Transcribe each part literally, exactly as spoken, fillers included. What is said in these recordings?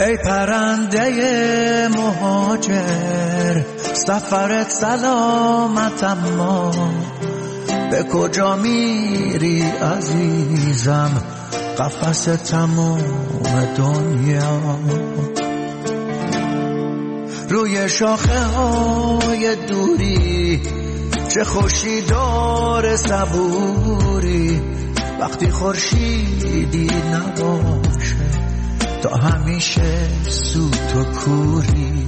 ای پرنده مهاجر سفرت سلامت، اما به کجا میری عزیزم؟ قفس تموم دنیا. روی شاخه های دوری چه خوشی داره صبوری، وقتی خورشیدی نباشه تا همیشه سوت و کوری.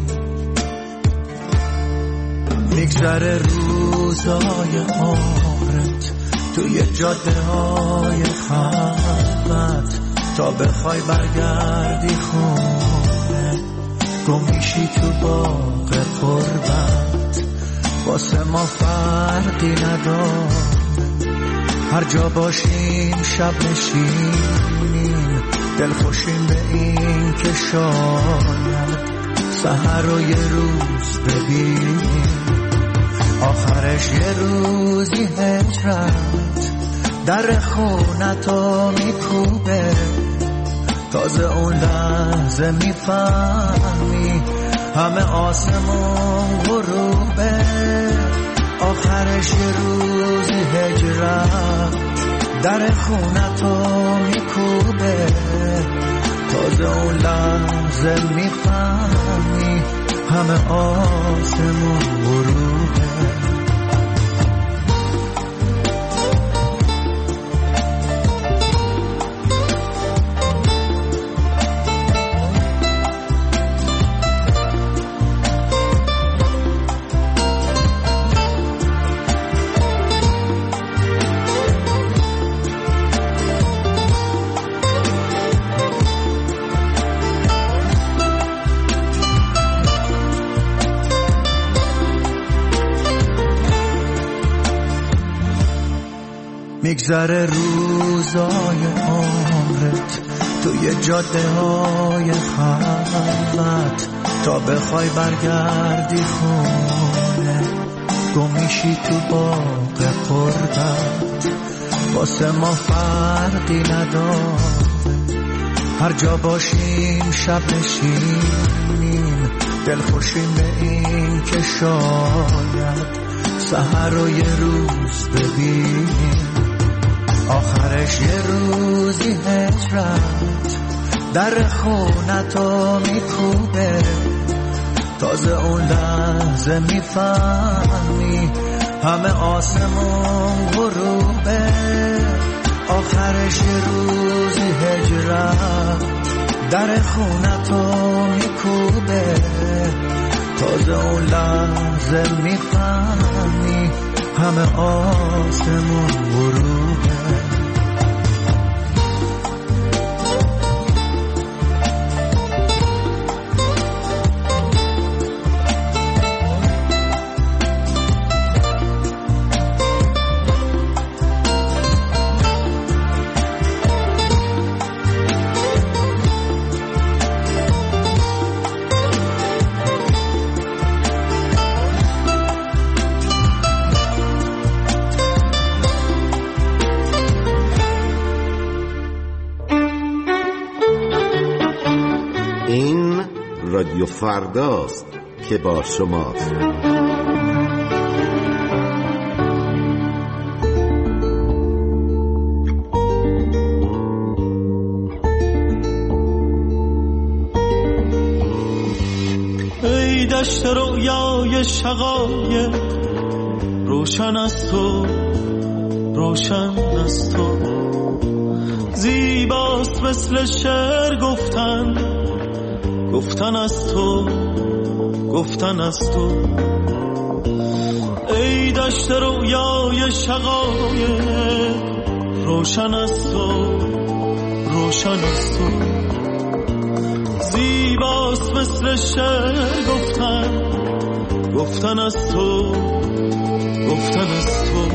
میگذره روزای عمرت توی جاده های خلوت، تا بخوای برگردی خونه گم میشی تو باغ قربت. واسه ما فرقی نداره، هر جا باشیم شب نشینیم، دل خوشیم به این که شاید سحر رو یه روز ببینیم. آخرش یه روزی هجرت در خونتو میکوبه، تازه اون لحظه میفهمی همه آسمون غروبه. آخرش یه روزی هجرت در خونتو میکوبه، تازه اون لحظه میفهمی همه آسمون غروبه. میگذره روزای عمرت توی جاده های خلوت، تا بخوای برگردی خونه گم میشی تو باغ قربت. واسه ما فرقی نداره، هر جا باشیم شب نشینیم، دل خوشیم به این که شاید سحر رو یه روز ببینیم. آخرش یه روزی هجرت در خونتو میکوبه، تازه اون لحظه میفهمی همه آسمون غروبه. آخرش یه روزی هجرت در خونتو میکوبه، تازه اون لحظه میفهمی همه آسمون غروبه. رادیو فرداست که با شماست. ای دشت رویای شقایق، روشن از تو روشن از تو، زیباست مثل شعر گفتن گفتن از تو گفتن از تو. ای دشت رویای شقایق، روشن از تو روشن از تو، زیباست مثل شعر گفتن گفتن از تو گفتن از تو.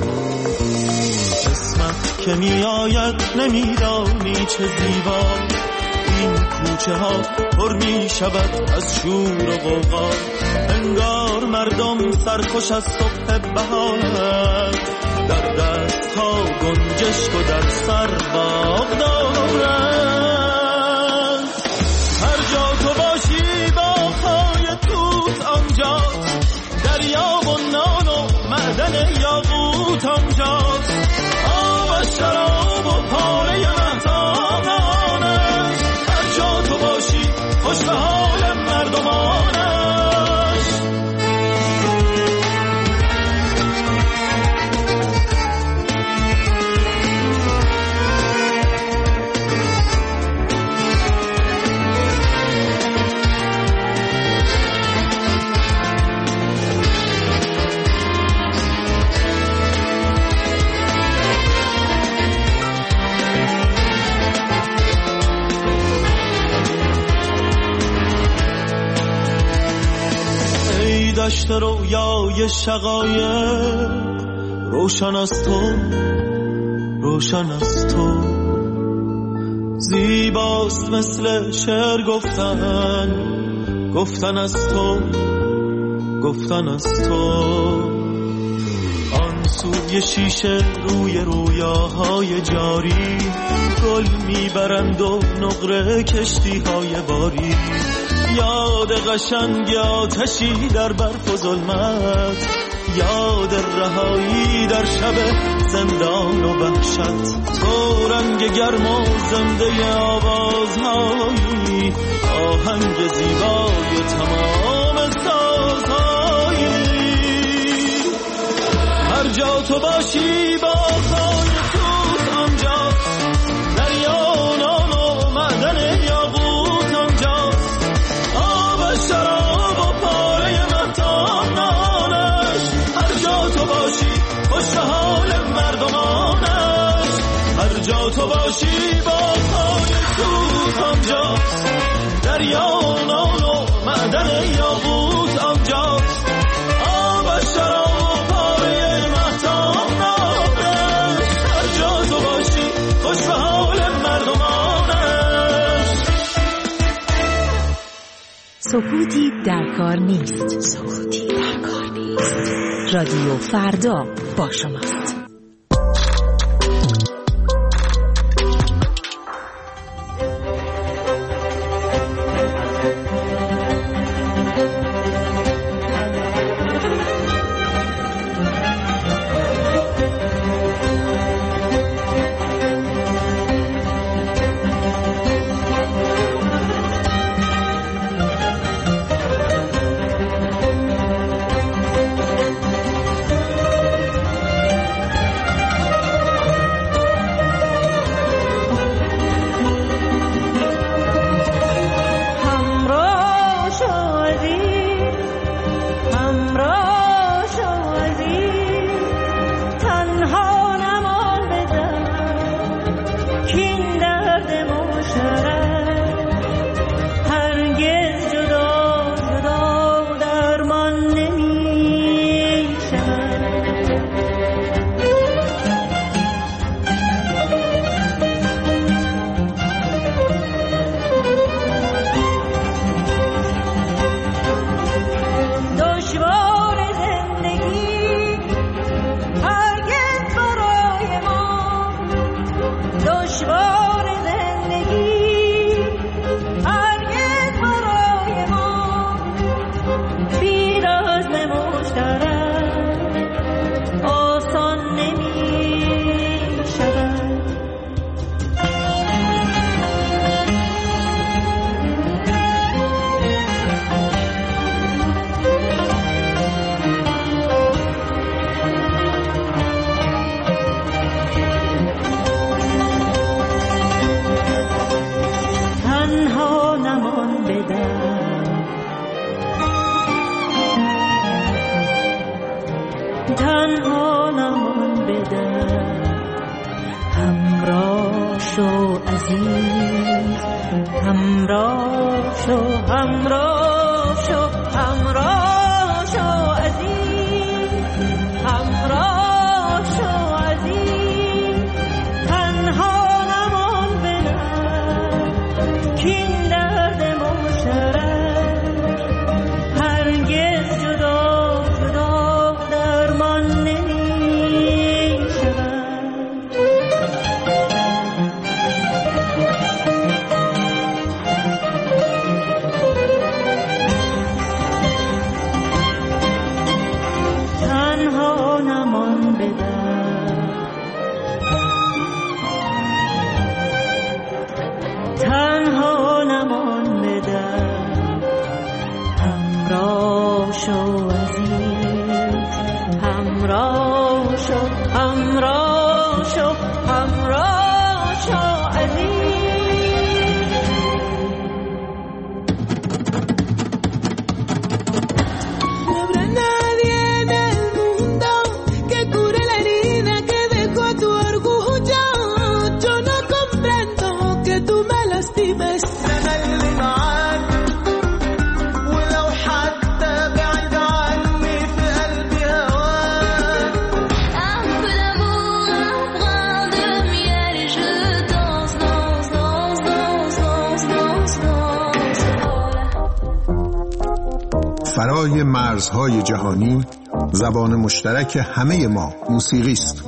قسمت که می آید نمیدانی چه زیبا، این کوچه ها پر می شود از شور و غوغا، انگار مردم سرخوش از صبح بهار، در دست ها گنجشک و در سر باغ دارند. هر جا پشت رویای شقایق روشن از تو، روشن از تو. زیباست مثل شعر گفتن، گفتن از تو، گفتن از تو. آن سوی شیشه روی رویاهای جاری گل میبرند و نقره کشتی های باری. یاد قشنگ آتشی در برف و ظلمت، یاد رهایی در شب زندان و وحشت. تو رنگ گرم و زنده آوازهایی، آهنگ زیبای تمام سازهایی. هر جا تو باشی با خانه توت آنجاست، دریا نان و معدن یاقوت آنجاست. آب شراب و پاره مهتاب نانش، هر جا تو باشی خوش حال مردمانش. هر جا تو باشی با خانه توت آنجاست، دریا نان و معدن یاقوت آنجاست. آب شراب و پاره مهتاب نانش، هر جا تو باشی خوش حال مردمانش. سکوتی در کار نیست، سکوتی در کار نیست. رادیو فردا با شماست. بالای مرزهای جهانی زبان مشترک همه ما موسیقی است.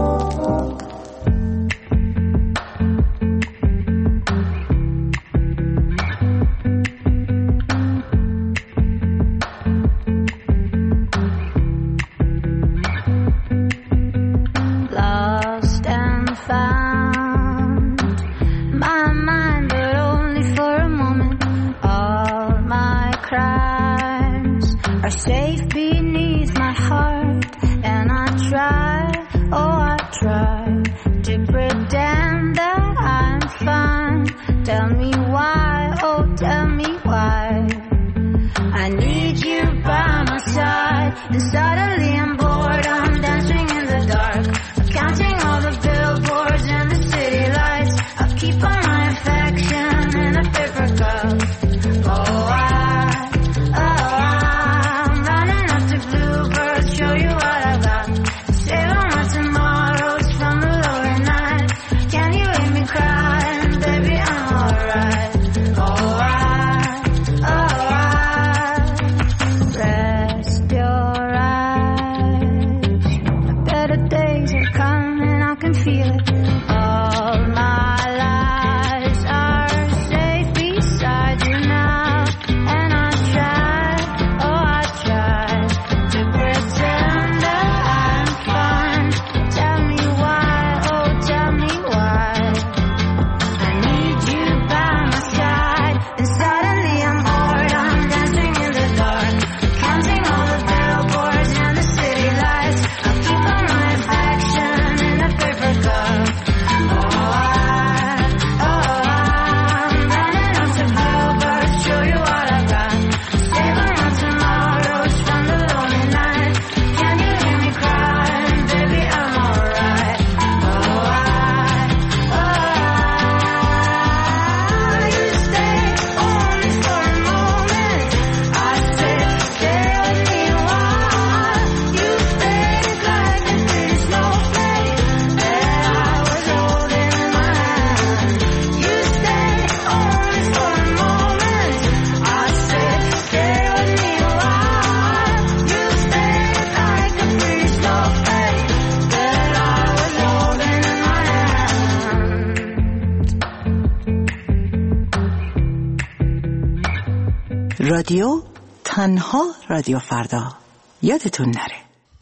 رادیو تنها رادیو فردا، یادتون نره.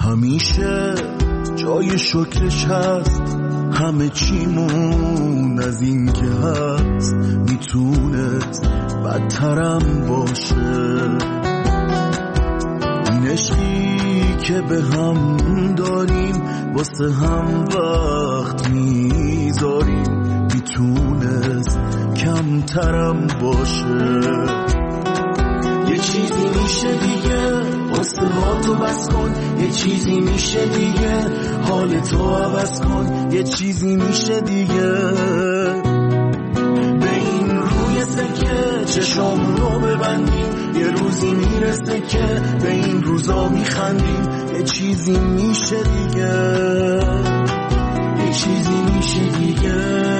همیشه جای شکرش هست، همه چیمون از این که هست میتونست بدترم باشه. این عشقی که به هم داریم واسه هم وقت میذاریم میتونست کمترم باشه. یه چیزی میشه دیگه واسه ها تو بس کن، یه چیزی میشه دیگه حال تو عوض کن، یه چیزی میشه دیگه به این روی سکه چشامونو ببندیم، یه روزی میرسه که به این روزا میخندیم. یه چیزی میشه دیگه، یه چیزی میشه دیگه.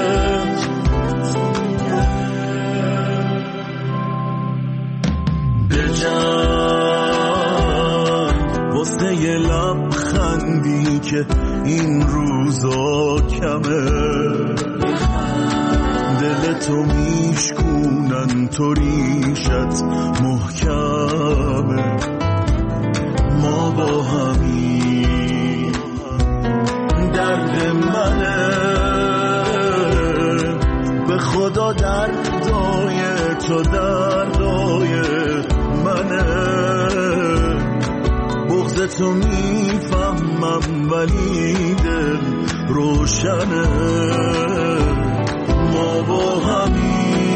واسه یه لبخندی که این روزا کمه، دلتو میشکونن تو ریشت محکمه. ما با همین درد منه، به خدا دردای تو دردای منه. بغض تو میفهمم ولی دل روشنه. ما با همین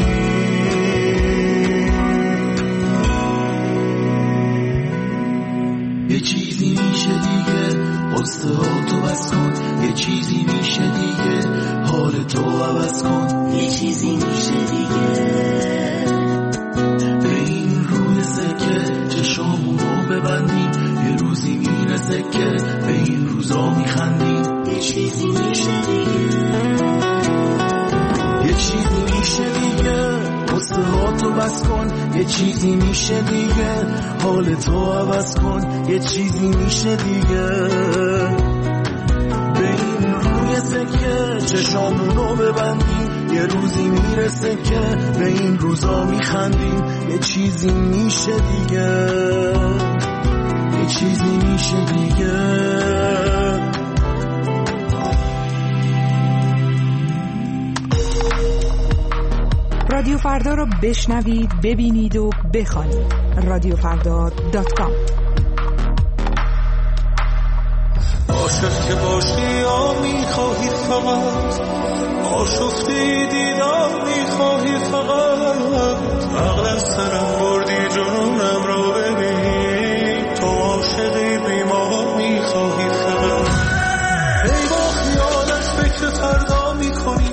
یه چیزی میشه دیگه قصه ها تو بس کن، یه چیزی میشه دیگه حال تو عوض کن، یه چیزی میشه دیگه به این روی سکه چشامونو ببندیم، یه روزی میرسه که به این روزا میخندیم. یه چیزی میشه دیگه، یه چیزی میشه دیگه قصه ها تو تو بس کن یه چیزی میشه دیگه، حال تو عوض کن یه چیزی میشه دیگه. به این روی سکه چشامونو ببندیم، یه روزی میرسه که به این روزا میخندیم. یه چیزی میشه دیگه، یه چیزی میشه دیگه. رادیو فردا رو بشنوید، ببینید و بخوانید. رادیو فردا دات کام. عاشق که باشی یا میخواهی فقط، آشفتی دیدار میخواهی فقط، عقل از سرم بردی جنونم را ببین، تو عاشقی بیمار میخواهی فقط. ای با خیالت فکر فردا میکنی،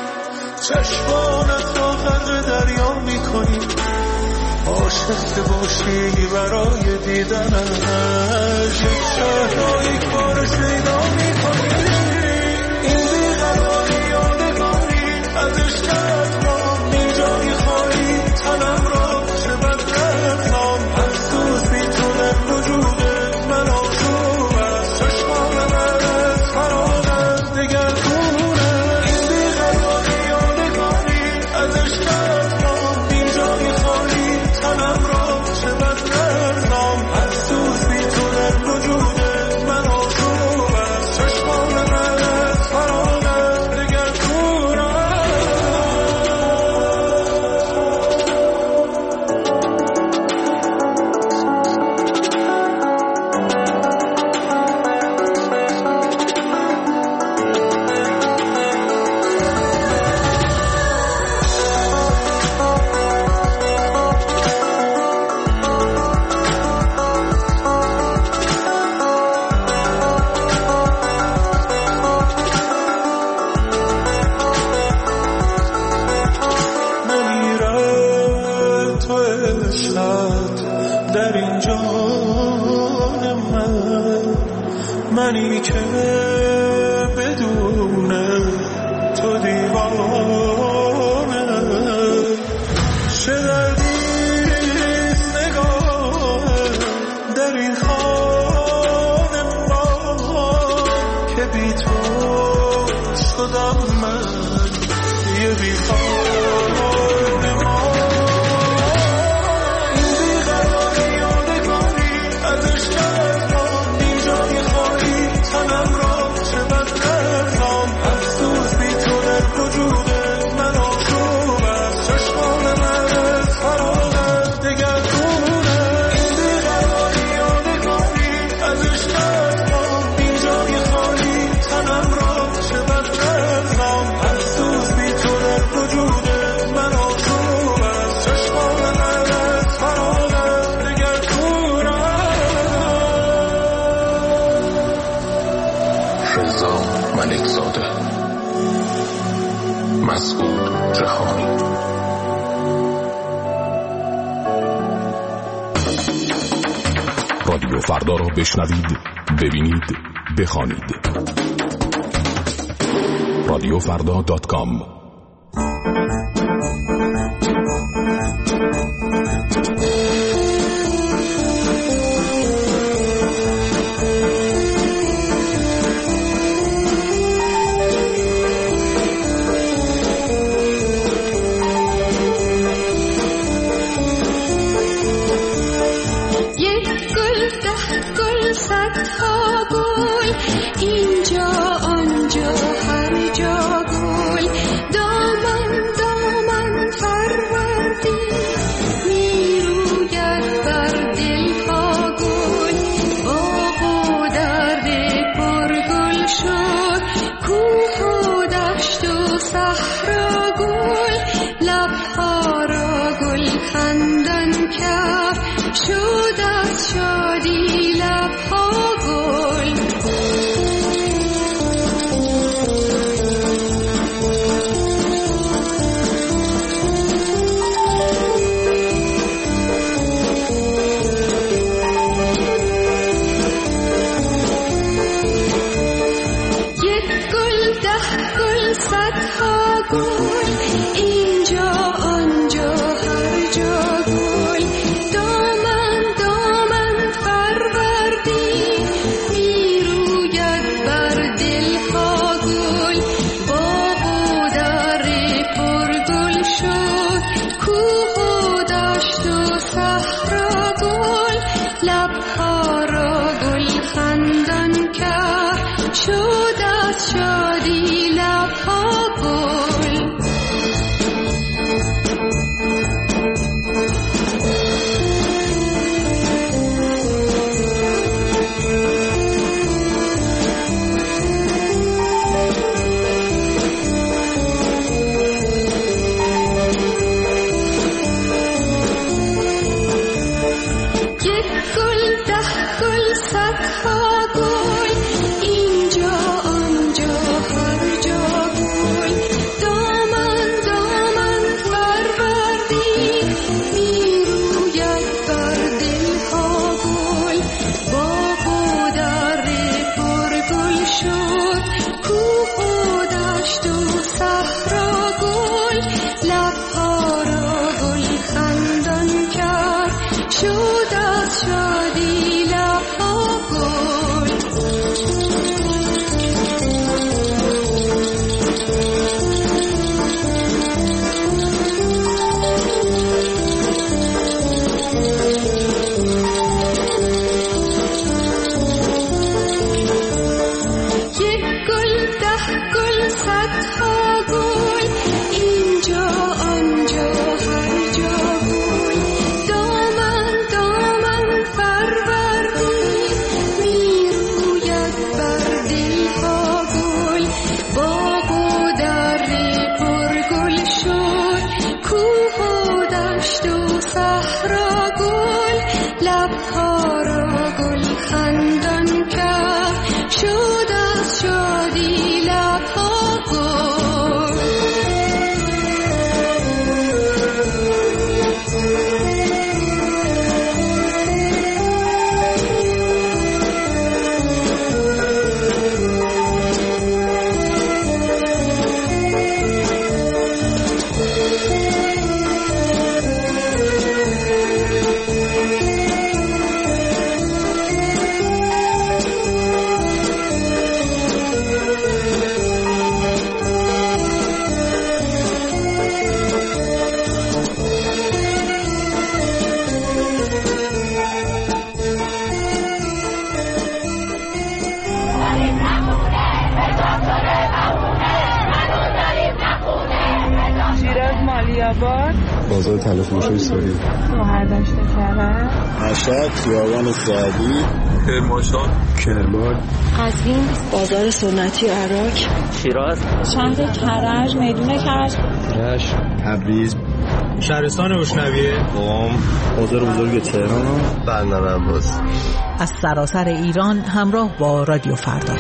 چشمانت را غرق دریا میکنی. عاشق که باشی برای دیدنش، یک شهر را یک بار شیدا میکنی. این بیقراری یادگاری از عشقت را اینجای خالی، تنم را چه بد نرسام، افسوس بی تو در وجود من آشوب است. چشمان من از فراغت دگرگونه. این بیقراری یادگاری از عشقت را اینجای خالی، تنم را چه بد نرسام، افسوس بی تو در وجود من آشوب است. چشمان من از فراغت دگرگونه. نمیره تو عشقت در این جان من، منی که بدون تو دیوانه. چه دردیست نگاه در این خانه ما، که بی تو شدم من یه بیخانه ما. این بیقراری یادگاری از عشقت را اینجای خالی، تنم را چه بد نرسام، افسوس بی تو در وجود من آشوب است. چشمان من از فراغت دگرگونه. این بیقراری یادگاری از عشقت را اینجای خالی، تنم را چه بد نرسام، افسوس بی تو در وجود من آشوب است. چشمان من از فراغت دگرگونه. رضا ملک زاده، مسعود جهانی. رادیو فردا را بشنوید، ببینید، بخوانید. رادیو فردا دات کام. اینجا آنجا هر جا گل، دامن شد از شادی لبها گل. بازار تلفروشی سوری، شهردشت کرج، مشهد، خیابان سعدی، کرمانشاه، کرمان، قزوین، بازار سنتی عراق، شیراز، شهر کرج، میدون کرج، رشت، تبریز، شهرستان روشنویه، قم، بازار بزرگ تهران، بندر عباس. از سراسر ایران همراه با رادیو فردا.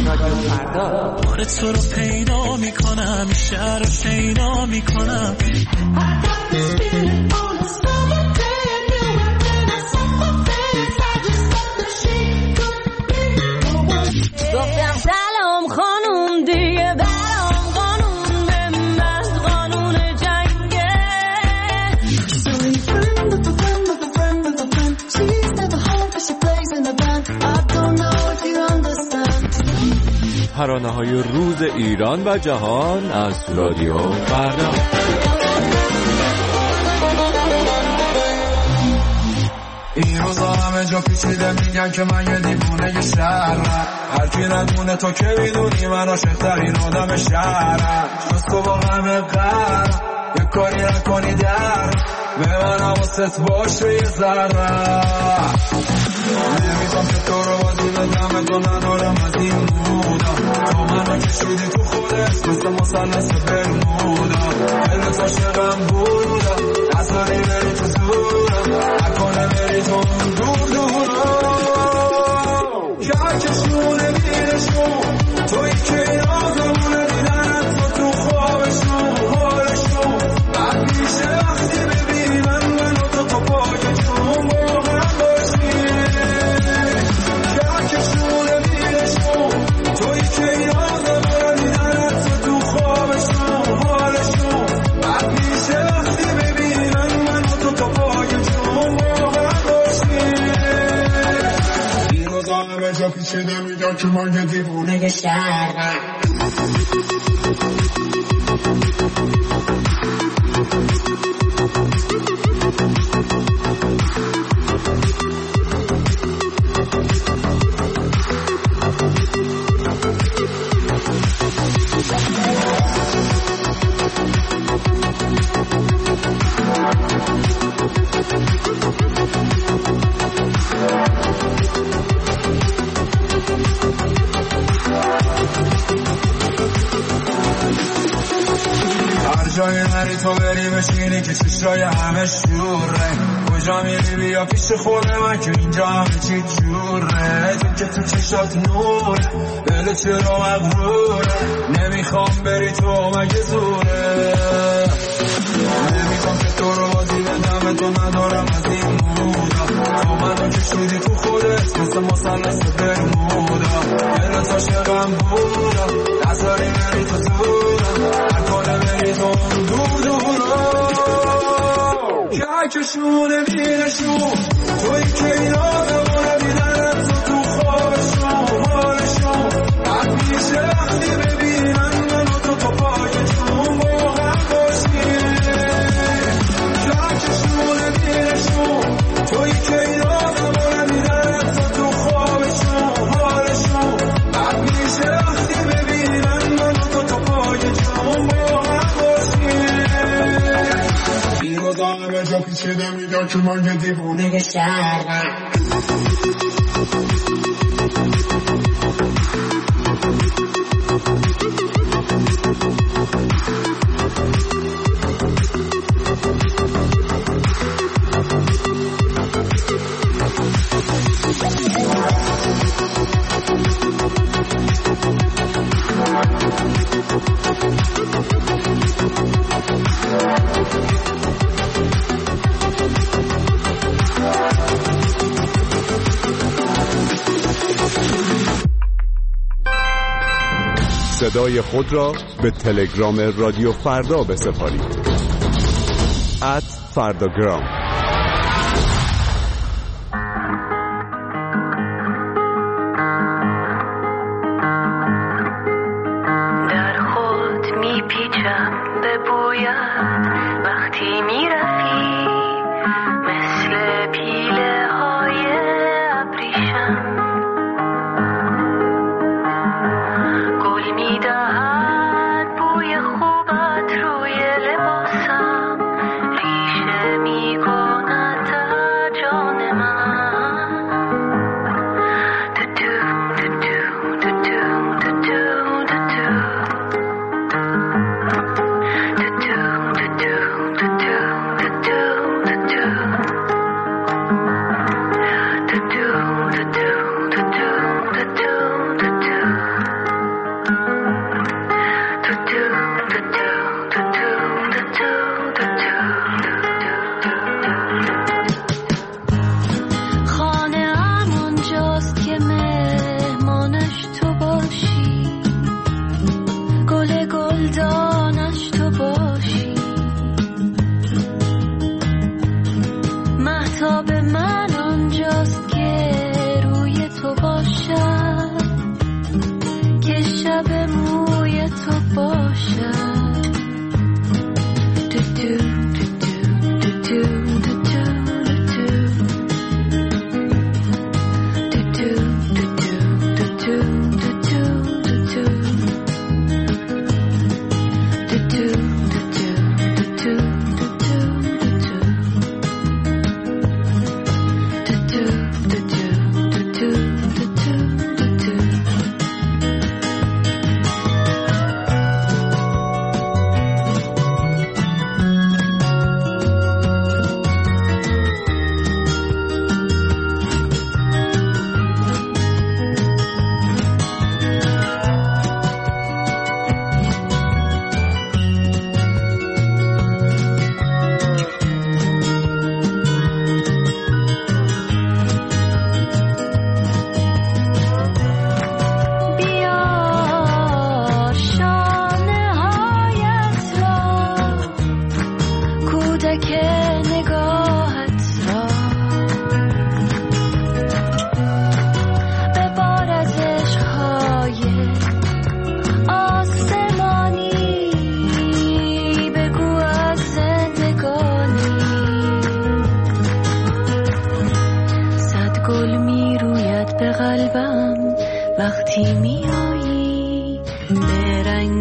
رادیو فردا. بار تو رو پیدا میکنم، شهر رو شیدا میکنم. گفتم سلام خانوم دیگه برام قانون به محض قانون جنگه. ترانه های روز ایران و جهان از رادیو فردا. این روزا همه جا پیچیده میگن که من یه دیوونه شهرم. هر کی ندونه تو که میدونی من عاشق‌ترین آدم شهرم. جز تو با غم قهر یه کاری نکنی در به من حواست باشه یه ذره. نمیخوام که تو رو بازی بدم تو ندارم از این مودا. تو منو کشیدی تو خودت مثل مثلث برمودا. دلت عاشقم بودا نذاری بری تو زورم نکنه بری تو دور دورم. که کشونه میرشون توی که یادمونه دیدنت تو تو خوابشون حالشون. بعد میشه وقتی ببینی من منو تو تو پای جون با هم باشی. که کشونه میرشون توی که یادمونه دیدنت تو تو خوابشون حالشون. بعد میشه وقتی ببینی من منو تو تو پای جون با هم باشی. این روزا همه جا پیچیده میگن که من یه دیوونه شهرم. جای نری تو بری بشینی که چشای همه شوره. کجا میری بیا پیش خود من که اینجا همه چی جوره. تو که تو چشات نوره دل چرا مغروره. نمیخوام بری تو مگه زوره. نمیخوام که تو رو بازی بدم تو ندارم از این مودا. تو منو کشیدی تو خودت مثل مثلث برمودا. دلت عاشقم بودا نذاری بری تو زورم نکنه بری تو دور دورم. که کشونه میرشون توی که یادمونه دیدنت تو تو خوابشون حالشون. بعد میشه وقتی ببینی من منو تو تو پای جون با هم باشی. که کشونه میرشون توی که یادمونه دیدنت تو تو خوابشون حالشون. بعد میشه وقتی ببینی من منو تو تو پای جون با هم باشی. این روزا همه جا پیچیده میگن که من یه دیوونه شهرم. صدای خود را به تلگرام رادیو فردا بسپارید. ات فرداگرام. در خود میپیچم به بویت وقتی میرفی مثل پیله های ابریشم. گل میدهد بوی خوبت روی لباسم ریشه میکنم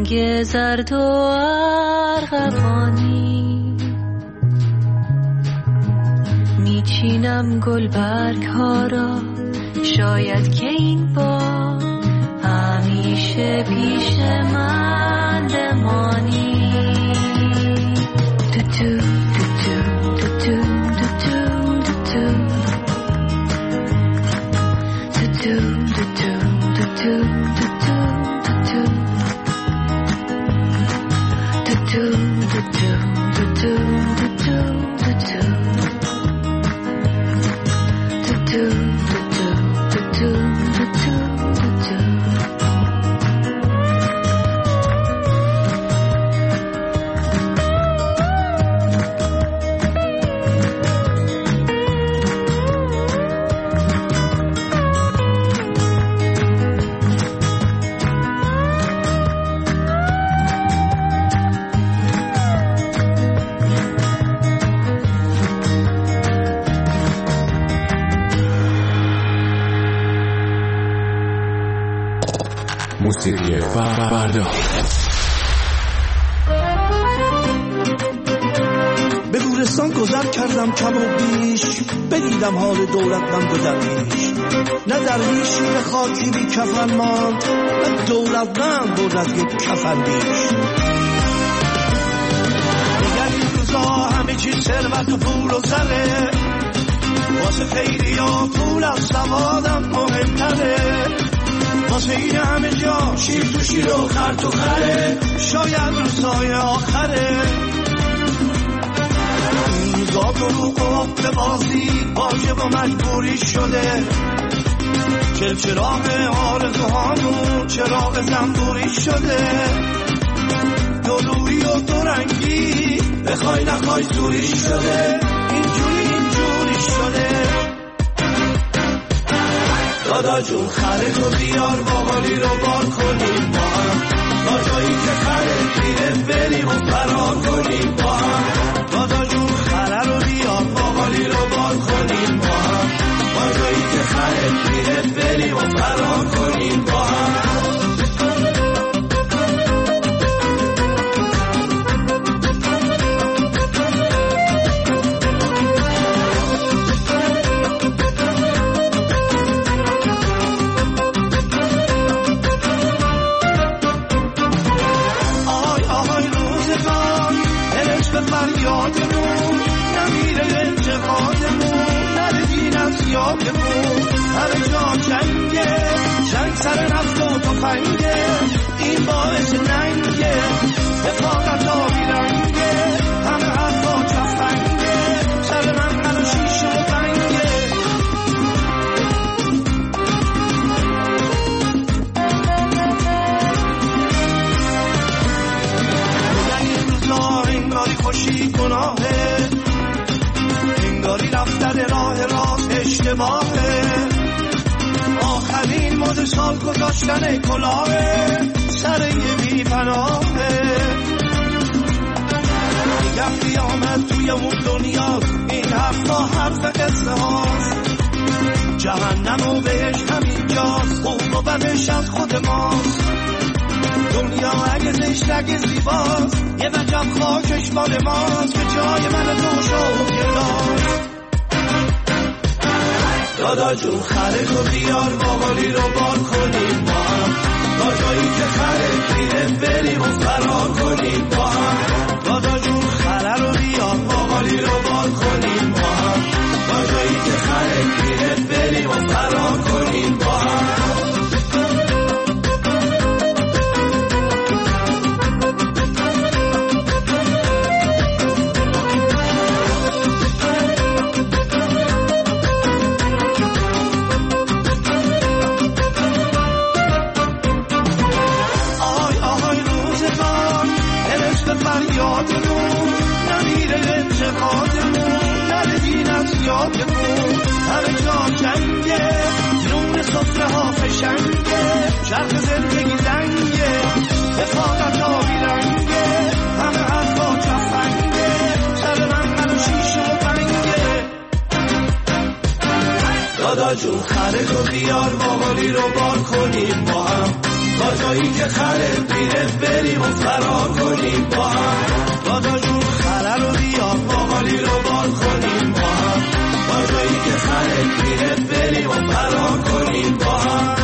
رنگ زرد و ارغوانی میچینم گلبرگ ها را، شاید که این بار همیشه پیش من بمانی. تو تو تو تو تو تو تو تو موسیقی فردا. به گورستان گذر کردم کم و بیش، بدیدم حال دولتمند و درویش. نه درویشی به خاکی بی کفن ماند، نه دولتمند بود از یک کفندیش. دیگر این روزا همه چی ثروت و پول و زره، واسه خیلی ها پول از سوادم مهمتره. واسه این همه جا شیر تو شیر و خر تو خره، شاید روزای آخره. این روزا دروغ و حفظ بازی واجب و مجبوری شده. چل چراغ آرزوهامون چراغ زنبوری شده. دلوری و دورنگی بخوای نخوای زوری شده. اینجوری اینجوری شده. دادا جون خره تو بیار باقالی رو بار کنیم با هم، تا جایی که خره دیره بریم و فرار کنیم با هم. دادا جون خره رو بیار باقالی رو بار کنیم با هم، تا جایی که خره دیره بریم و فرار کنیم با هم. فریادمون نمیره انتقادمون، نره دین از یادمون. همه جا جنگه، جنگ سر نفت و تفنگه، این باعث ننگه، رفاقت آبی رنگه. همه حرفا چفنگه، سر من قل و شیش و بنگه. انگاری خوشی گناهه، انگاری رفتن راه راست اشتباهه. آخرین مد سال گذاشتن کلاهه، سر یه بی پناهه. میگم قیامت توی اون دنیا، این حرفا حرف قصه هاست. جهنم و بهش همین جاست، خوب و بدش از خود ماست. دنیا اگه زشت اگه زیباست، یه وجب خاکش مال ماست، که جای من تو شو گرداست. دادا جون خره تو بیار باقالی رو بار کنیم با هم، تا جایی که خره دیره بریم و فرار کنیم با هم. دادا جون خره رو بیار باقالی رو بار کنیم با هم، تا جایی که خره دیره بریم و فرار کنیم با هم. فریادمون نمیره انتقادمون، نره دین از یادمون. همه جا جنگه، نون صفره ها فشنگه، شرق زندگی زنگه، رفاقت آبی رنگه. همه حرفا چفنگه، سر من قل و شیش و بنگه. دادا جون خره تو بیار باقالی رو بار کنیم با هم، تا جایی که خره میره بریم و فرار کنیم با هم. دادا جون خره رو بیا باقالی رو بال کنیم با هم. تا جایی که خره میره بریم و فرار کنیم با هم.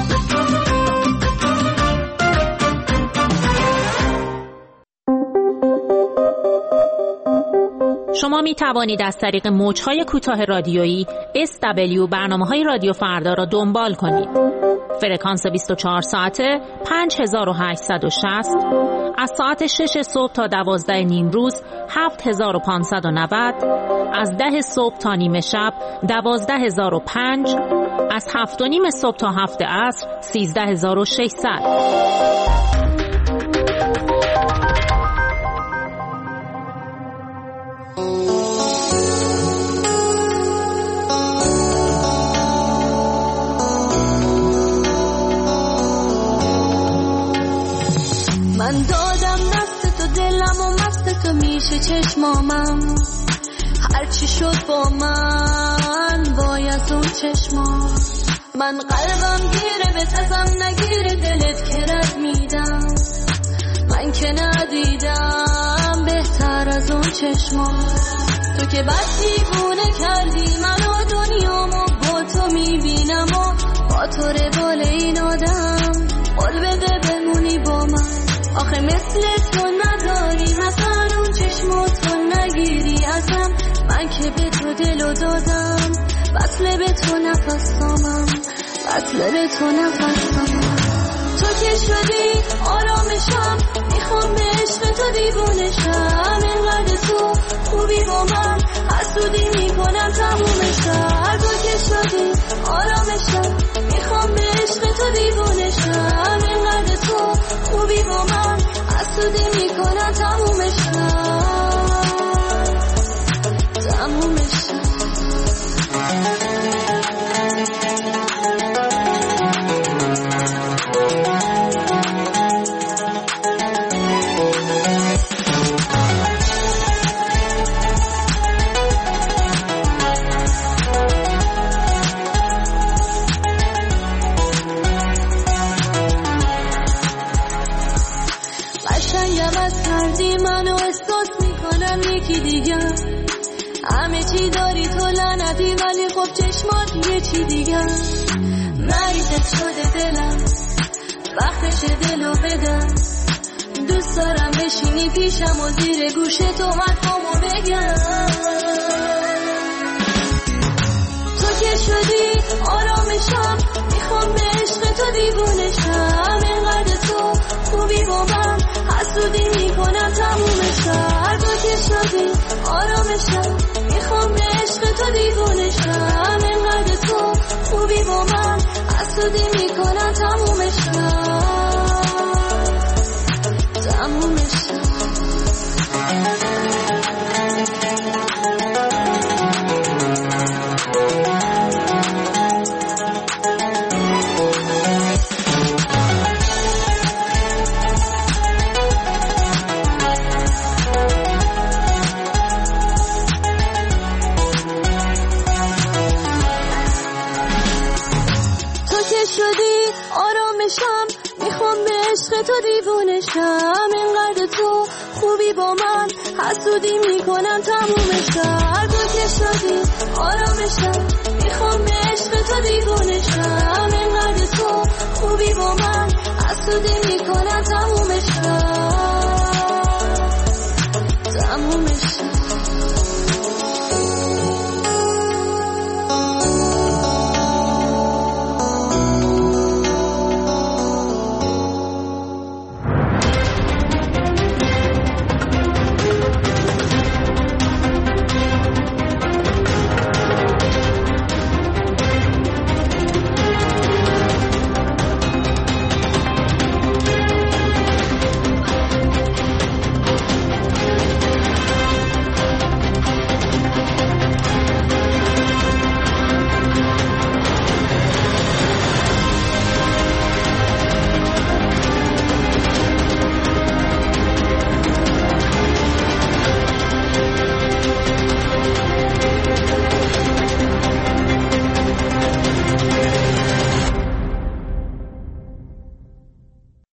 شما می توانید از طریق موج‌های کوتاه رادیویی اس دبلیو برنامه‌های رادیو فردا را دنبال کنید. فرکانس بیست و چهار ساعته پنج هزار و هشتصد و شصت، از ساعت شش صبح تا دوازده نیم روز هفت هزار و پانصد و نود، از ده صبح تا نیمه شب دوازده هزار و پنج، از هفت و نیم صبح تا هفت عصر سیزده هزار و ششصد. من دادم دست تو دلم و مست تو میشه چشمامم، هرچی شد با من وای از اون چشما. من قلبم گیره به تزم نگیره دلت که رد میدم، من که ندیدم بهتر از اون چشما. تو که بد دیوونه کردی منو دنیامو با تو میبینم و با تو روال این آدم قول بده بمونی با من. آخه مثل تو نداری مثلا اون چشمو تو نگیری ازم، من که به تو دلو دادم وصله به تو نفسامم، وصله به تو نفسامم. تو که شدی آرامشم، میخوام به عشق تو دیوونشم. اینقدر تو خوبی با من حسودی میکنم تمومشم. تو که شدی آرامشم، میخوام به عشق تو دیوونشم. اینقدر تو خوبی با من حسودی میکنم تمومشم، تمومشم. همه چی داری تو لعنتی ولی خب چشمات یه چی دیگه. مریضت شده دلم وقتش دلو بدم، دوست دارم بشینی پیشم و زیر گوش تو حرفامو بگم. تو که شدی آرامشم، میخوام به عشق تو دیوونشم. اینقدر تو خوبی با من حسودی میکنم تمومشم. تو که شدی آرامشم، میخوام به عشق تو دیوونشم. اینقدر تو خوبی با من حسودی میکنم تمومشم، تمومشم. شدی آرامشم، میخوام به عشق تو دیوونشم. اینقدر تو خوبی با من حسودی میکنم تمومشم. تو که شدی آرامشم، میخوام به عشق تو دیوونشم. اینقدر تو خوبی با من حسودی